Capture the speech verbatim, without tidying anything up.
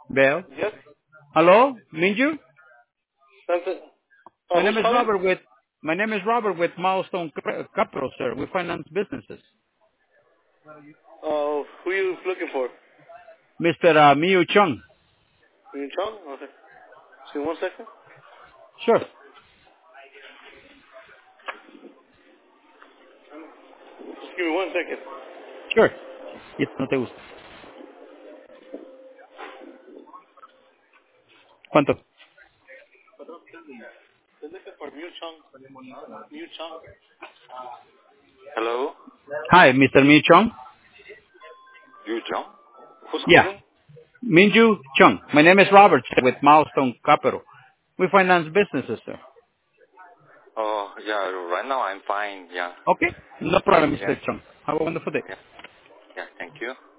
Bell. Yes. Hello, Minju. That's it. Uh, My who's name is calling? Robert with my name is Robert with Milestone Cap- Capital, sir. We finance businesses. Uh, who are you looking for? Mister Uh, Miu Chung. You Chong? Okay. See, one second. Sure, Just give me one second. sure. Y no te gusta. ¿Cuánto? They're looking for Mew Chong. Mew Chong. Hello? Hi, Mister Miu Chung. You Chong? Who's Yeah, calling? Minju Chung. My name is Robert sir, with Milestone Capital. We finance businesses, sir. Oh, yeah, right now I'm fine. Yeah. Okay, no problem, Yeah. Mister Chung. Have a wonderful day. Yeah. Yeah. Thank you.